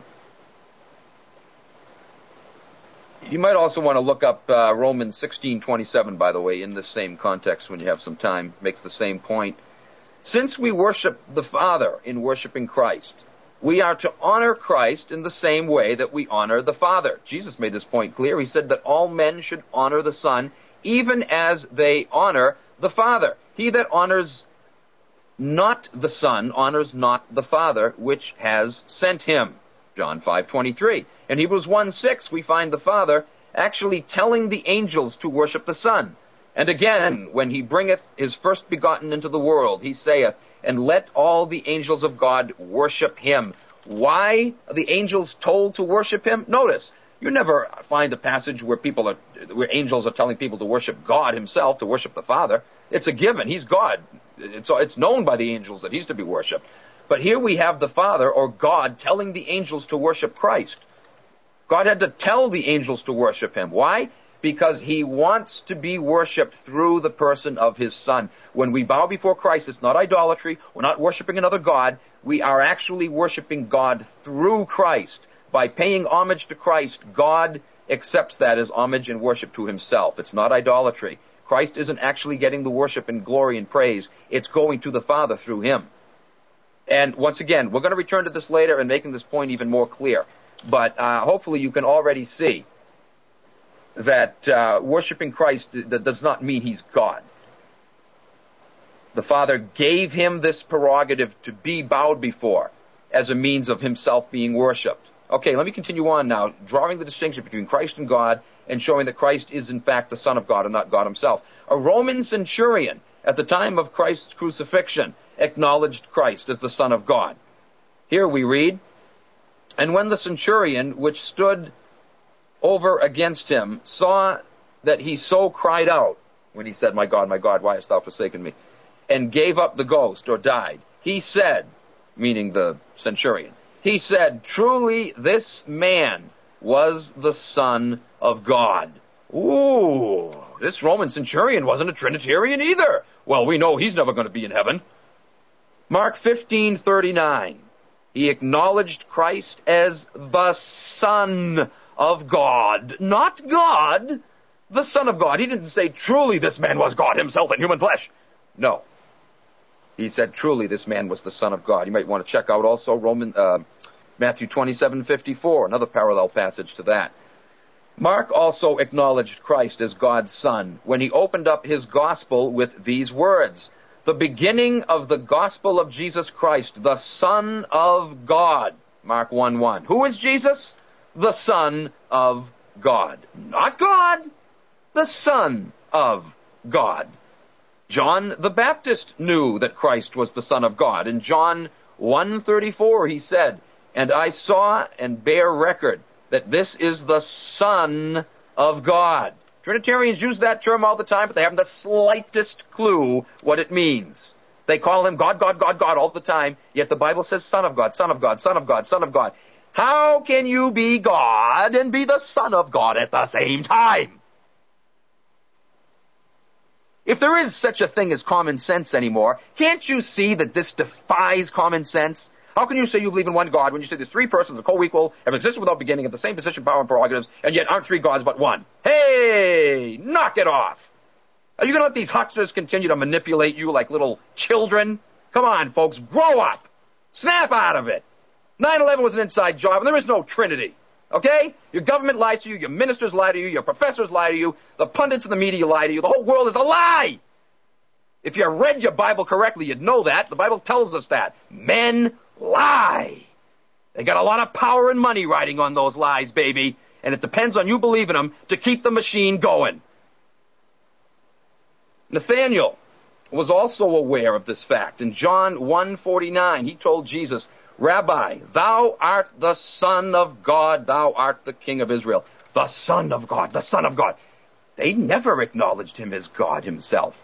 You might also want to look up uh, Romans sixteen twenty-seven, by the way, in this same context when you have some time. Makes the same point. Since we worship the Father in worshiping Christ, we are to honor Christ in the same way that we honor the Father. Jesus made this point clear. He said that all men should honor the Son, even as they honor the Father. He that honors not the Son honors not the Father which has sent him. John five twenty-three. In Hebrews one six, we find the Father actually telling the angels to worship the Son. And again, when he bringeth his first begotten into the world, he saith, and let all the angels of God worship him. Why are the angels told to worship him? Notice, you never find a passage where people are, where angels are telling people to worship God himself, to worship the Father. It's a given. He's God. It's, it's known by the angels that he's to be worshipped. But here we have the Father, or God, telling the angels to worship Christ. God had to tell the angels to worship him. Why? Because he wants to be worshipped through the person of his Son. When we bow before Christ, it's not idolatry. We're not worshiping another God. We are actually worshiping God through Christ. By paying homage to Christ, God accepts that as homage and worship to himself. It's not idolatry. Christ isn't actually getting the worship and glory and praise. It's going to the Father through him. And once again, we're going to return to this later and making this point even more clear. But uh, hopefully you can already see that uh, worshiping Christ that does not mean he's God. The Father gave him this prerogative to be bowed before as a means of himself being worshipped. Okay, let me continue on now, drawing the distinction between Christ and God and showing that Christ is in fact the Son of God and not God himself. A Roman centurion at the time of Christ's crucifixion acknowledged Christ as the Son of God. Here we read, and when the centurion which stood over against him saw that he so cried out, when he said, my God, my God, why hast thou forsaken me? And gave up the ghost, or died. He said, meaning the centurion, he said, truly this man was the Son of God. Ooh, this Roman centurion wasn't a Trinitarian either. Well, we know he's never going to be in heaven. Mark fifteen thirty-nine. He acknowledged Christ as the Son of God. Not God, the Son of God. He didn't say, truly this man was God himself in human flesh. No. He said, truly this man was the Son of God. You might want to check out also Roman, uh, Matthew twenty-seven fifty-four, another parallel passage to that. Mark also acknowledged Christ as God's Son when he opened up his gospel with these words, the beginning of the gospel of Jesus Christ, the Son of God. Mark one one. Who is Jesus? The Son of God. Not God, the Son of God. John the Baptist knew that Christ was the Son of God. In John one thirty-four he said, and I saw and bear record that this is the Son of God. Trinitarians use that term all the time, but they haven't the slightest clue what it means. They call him God, God, God, God all the time, yet the Bible says Son of God, Son of God, Son of God, Son of God. How can you be God and be the Son of God at the same time? If there is such a thing as common sense anymore, can't you see that this defies common sense? How can you say you believe in one God when you say there's three persons, co-equal, have existed without beginning, have the same position, power, and prerogatives, and yet aren't three gods but one? Hey, knock it off! Are you going to let these hucksters continue to manipulate you like little children? Come on, folks, grow up. Snap out of it. nine eleven was an inside job, and there is no Trinity. Okay? Your government lies to you, your ministers lie to you, your professors lie to you, the pundits in the media lie to you. The whole world is a lie. If you read your Bible correctly, you'd know that. The Bible tells us that. Men lie. They got a lot of power and money riding on those lies, baby, and it depends on you believing them to keep the machine going. Nathanael was also aware of this fact. In John one forty-nine, he told Jesus, Rabbi, thou art the Son of God, thou art the King of Israel. The Son of God, the Son of God. They never acknowledged him as God himself.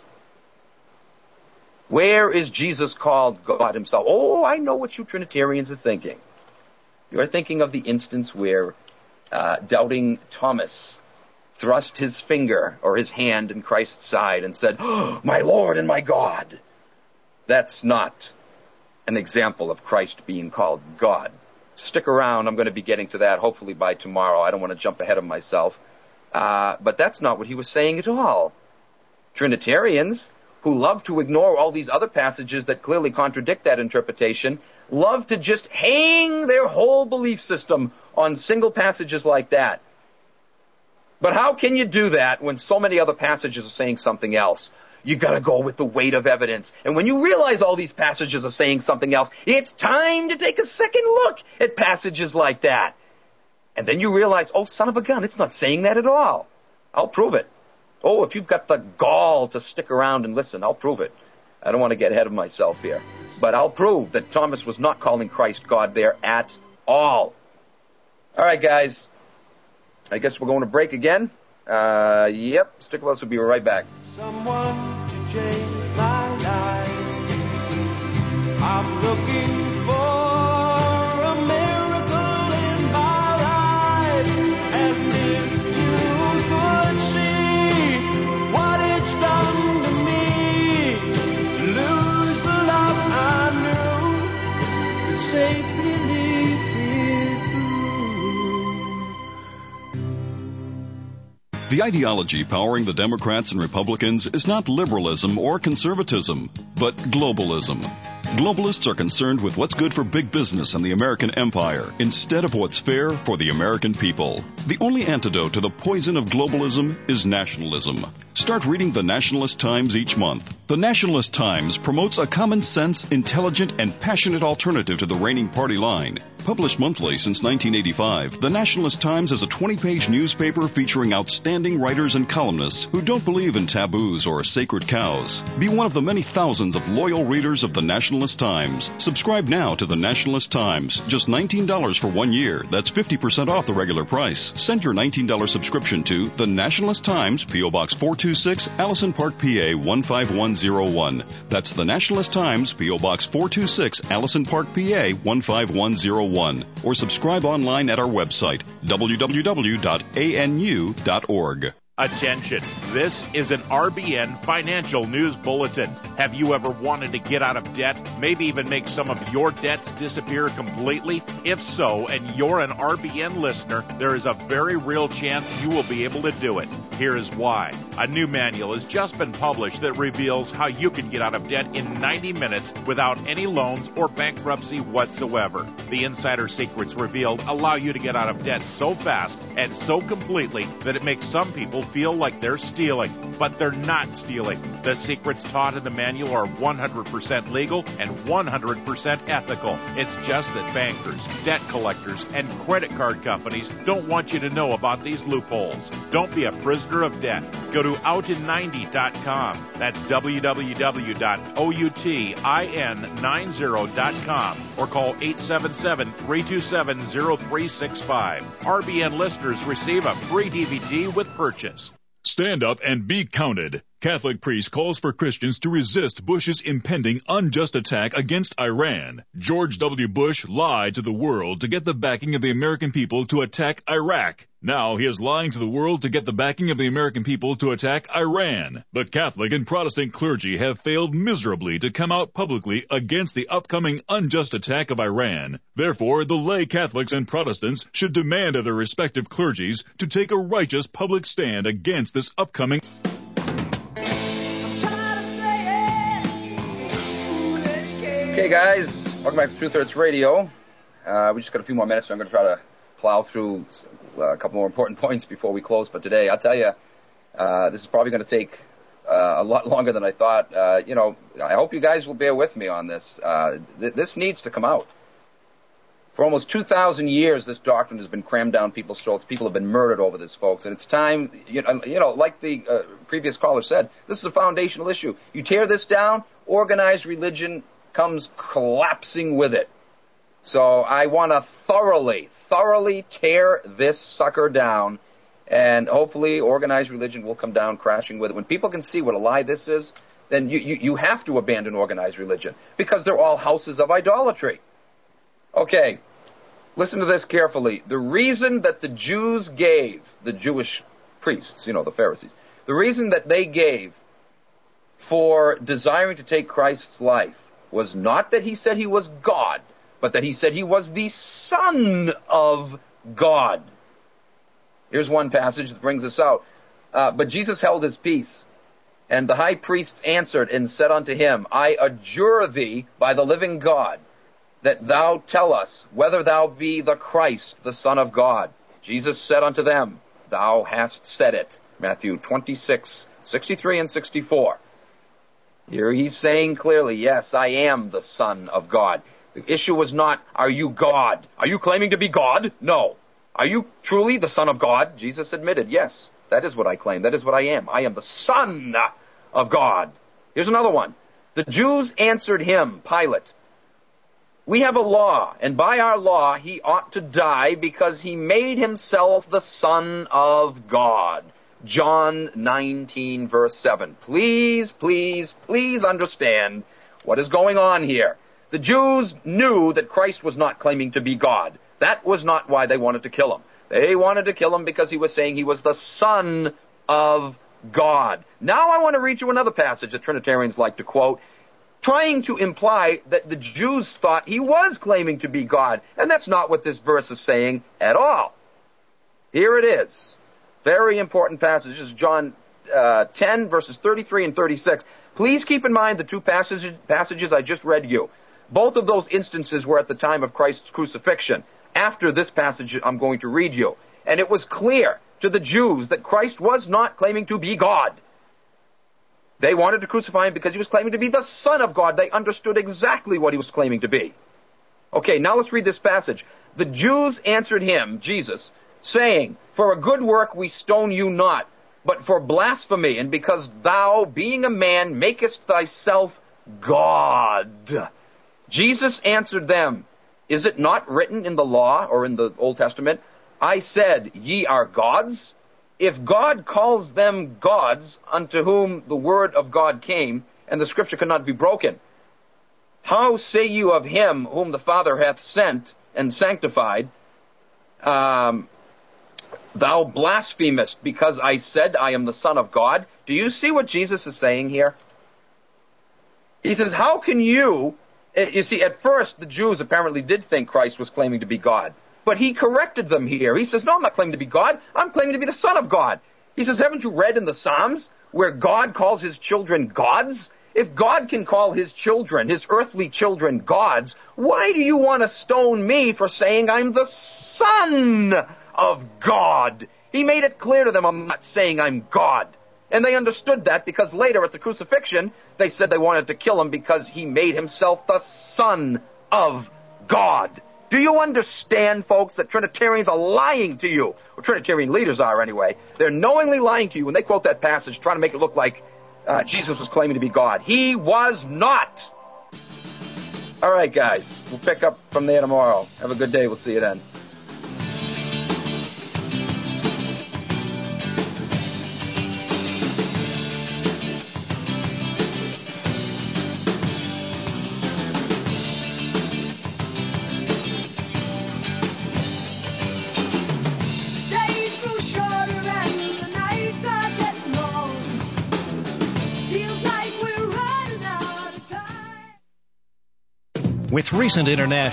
Where is Jesus called God himself? Oh, I know what you Trinitarians are thinking. You're thinking of the instance where uh, doubting Thomas thrust his finger or his hand in Christ's side and said, oh, my Lord and my God. That's not an example of Christ being called God. Stick around. I'm going to be getting to that hopefully by tomorrow. I don't want to jump ahead of myself. Uh, but that's not what he was saying at all. Trinitarians, who love to ignore all these other passages that clearly contradict that interpretation, love to just hang their whole belief system on single passages like that. But how can you do that when so many other passages are saying something else? You gotta go with the weight of evidence. And when you realize all these passages are saying something else, it's time to take a second look at passages like that. And then you realize, oh, son of a gun, it's not saying that at all. I'll prove it. Oh, if you've got the gall to stick around and listen, I'll prove it. I don't want to get ahead of myself here. But I'll prove that Thomas was not calling Christ God there at all. All right, guys. I guess we're going to break again. Uh, yep, stick with us. We'll be right back. Someone to change my life. I'm looking for a miracle in my life. And if you could see what it's done to me, to lose the love I knew, and safely leave it through. The ideology powering the Democrats and Republicans is not liberalism or conservatism, but globalism. Globalists are concerned with what's good for big business and the American empire instead of what's fair for the American people. The only antidote to the poison of globalism is nationalism. Start reading the Nationalist Times each month. The Nationalist Times promotes a common sense, intelligent, and passionate alternative to the reigning party line. Published monthly since nineteen eighty-five, the Nationalist Times is a twenty-page newspaper featuring outstanding writers and columnists who don't believe in taboos or sacred cows. Be one of the many thousands of loyal readers of the Nationalist Times. Subscribe now to the Nationalist Times. Just nineteen dollars for one year. That's fifty percent off the regular price. Send your nineteen dollars subscription to the Nationalist Times, P O. Box four two six, Allison Park, P A one five one zero one. That's the Nationalist Times, P O. Box four two six, Allison Park, P A one five one zero one. Or subscribe online at our website, w w w dot a n u dot org. Attention, this is an R B N financial news bulletin. Have you ever wanted to get out of debt, maybe even make some of your debts disappear completely? If so, and you're an R B N listener, there is a very real chance you will be able to do it. Here is why. A new manual has just been published that reveals how you can get out of debt in ninety minutes without any loans or bankruptcy whatsoever. The insider secrets revealed allow you to get out of debt so fast and so completely that it makes some people feel like they're stealing, but they're not stealing. The secrets taught in the manual are one hundred percent legal and one hundred percent ethical. It's just that bankers, debt collectors, and credit card companies don't want you to know about these loopholes. Don't be a prisoner of debt. Go to out in ninety dot com. That's w w w dot outin ninety dot com or call eight seven seven, three two seven, zero three six five. R B N listeners receive a free D V D with purchase. Stand up and be counted. Catholic priest calls for Christians to resist Bush's impending unjust attack against Iran. George W. Bush lied to the world to get the backing of the American people to attack Iraq. Now he is lying to the world to get the backing of the American people to attack Iran. The Catholic and Protestant clergy have failed miserably to come out publicly against the upcoming unjust attack of Iran. Therefore, the lay Catholics and Protestants should demand of their respective clergies to take a righteous public stand against this upcoming Okay, guys, welcome back to Truth Hurts Radio. Uh, we just got a few more minutes, so I'm going to try to plow through uh, a couple more important points before we close. But today, I'll tell you, uh, this is probably going to take uh, a lot longer than I thought. Uh, you know, I hope you guys will bear with me on this. Uh, th- this needs to come out. For almost two thousand years, this doctrine has been crammed down people's throats. People have been murdered over this, folks. And it's time, you know, you know like the uh, previous caller said, this is a foundational issue. You tear this down, organized religion comes collapsing with it. So I want to thoroughly, thoroughly tear this sucker down, and hopefully organized religion will come down crashing with it. When people can see what a lie this is, then you, you, you have to abandon organized religion, because they're all houses of idolatry. Okay, listen to this carefully. The reason that the Jews gave, the Jewish priests, you know, the Pharisees, the reason that they gave for desiring to take Christ's life was not that he said he was God, but that he said he was the Son of God. Here's one passage that brings this out. Uh, but Jesus held his peace, and the high priests answered and said unto him, I adjure thee by the living God, that thou tell us whether thou be the Christ, the Son of God. Jesus said unto them, Thou hast said it. Matthew twenty-six, sixty-three and sixty-four. Here he's saying clearly, yes, I am the Son of God. The issue was not, are you God? Are you claiming to be God? No. Are you truly the Son of God? Jesus admitted, yes, that is what I claim. That is what I am. I am the Son of God. Here's another one. The Jews answered him, Pilate, we have a law, and by our law he ought to die because he made himself the Son of God. John nineteen, verse seven. Please, please, please understand what is going on here. The Jews knew that Christ was not claiming to be God. That was not why they wanted to kill him. They wanted to kill him because he was saying he was the Son of God. Now I want to read you another passage that Trinitarians like to quote, trying to imply that the Jews thought he was claiming to be God. And that's not what this verse is saying at all. Here it is. Very important passage. This is John uh, ten, verses thirty-three and thirty-six. Please keep in mind the two passages, passages I just read you. Both of those instances were at the time of Christ's crucifixion. After this passage I'm going to read you. And it was clear to the Jews that Christ was not claiming to be God. They wanted to crucify him because he was claiming to be the Son of God. They understood exactly what he was claiming to be. Okay, now let's read this passage. The Jews answered him, Jesus, saying, For a good work we stone you not, but for blasphemy, and because thou, being a man, makest thyself God. Jesus answered them, Is it not written in the law, or in the Old Testament, I said, ye are gods? If God calls them gods, unto whom the word of God came, and the scripture cannot be broken, how say you of him whom the Father hath sent and sanctified, um, thou blasphemest, because I said I am the Son of God? Do you see what Jesus is saying here? He says, how can you... You see, at first, the Jews apparently did think Christ was claiming to be God. But he corrected them here. He says, no, I'm not claiming to be God. I'm claiming to be the Son of God. He says, haven't you read in the Psalms where God calls his children gods? If God can call his children, his earthly children, gods, why do you want to stone me for saying I'm the Son of God? He made it clear to them, I'm not saying I'm God. And they understood that because later at the crucifixion, they said they wanted to kill him because he made himself the Son of God. Do you understand, folks, that Trinitarians are lying to you? Or Trinitarian leaders are, anyway. They're knowingly lying to you when they quote that passage, trying to make it look like uh, Jesus was claiming to be God. He was not. All right, guys. We'll pick up from there tomorrow. Have a good day. We'll see you then. With recent international